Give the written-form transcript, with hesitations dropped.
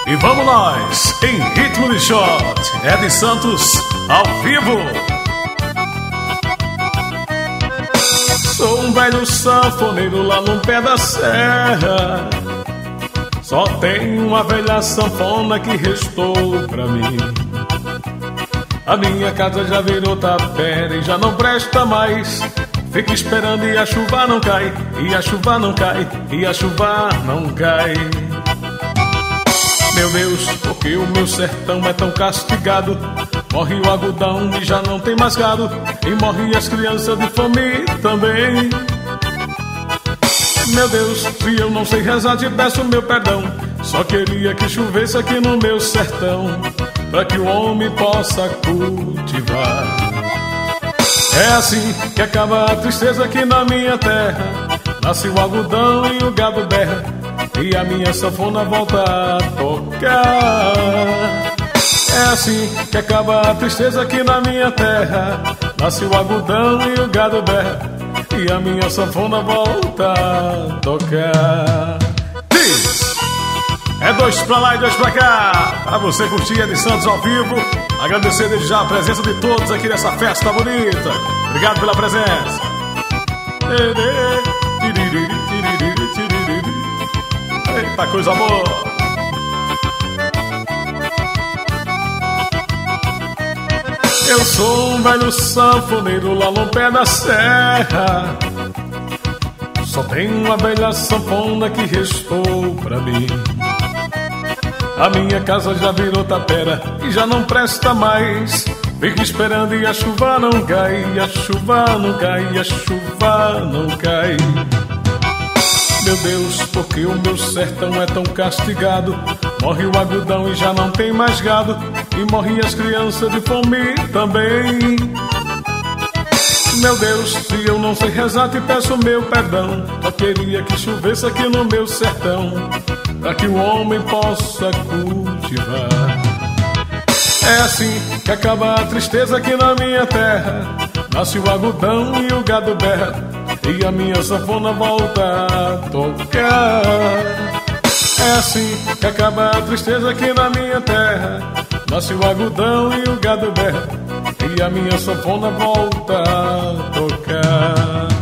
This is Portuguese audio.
E vamos nós, em ritmo de shot, Ed Santos, ao vivo. Sou um velho sanfoneiro lá no pé da serra. Só tem uma velha sanfona que restou pra mim. A minha casa já virou tapera e já não presta mais. Fica esperando e a chuva não cai, e a chuva não cai, e a chuva não cai. Meu Deus, porque o meu sertão é tão castigado? Morre o algodão e já não tem mais gado, e morre as crianças de fome também. Meu Deus, se eu não sei rezar te peço meu perdão. Só queria que chovesse aqui no meu sertão, pra que o homem possa cultivar. É assim que acaba a tristeza aqui na minha terra. Nasce o algodão e o gado berra, e a minha sanfona volta a tocar. É assim que acaba a tristeza aqui na minha terra. Nasce o algodão e o gado berra, e a minha sanfona volta a tocar. Diz! É dois pra lá e dois pra cá, pra você curtir Ed Santos ao vivo. Agradecer desde já a presença de todos aqui nessa festa bonita. Obrigado pela presença. Eita, coisa boa. Eu sou um velho sanfoneiro lá no pé da serra. Só tem uma velha sanfona que restou pra mim. A minha casa já virou tapera e já não presta mais. Fico esperando e a chuva não cai, e a chuva não cai, e a chuva não cai. Meu Deus, porque o meu sertão é tão castigado? Morre o algodão e já não tem mais gado, e morre as crianças de fome também. Meu Deus, se eu não sei rezar te peço meu perdão. Só queria que chovesse aqui no meu sertão, pra que o homem possa cultivar. É assim que acaba a tristeza aqui na minha terra. Nasce o algodão e o gado berra, e a minha sanfona volta a tocar. É assim que acaba a tristeza aqui na minha terra. Nasce o algodão e o gado berra, e a minha sanfona volta a tocar.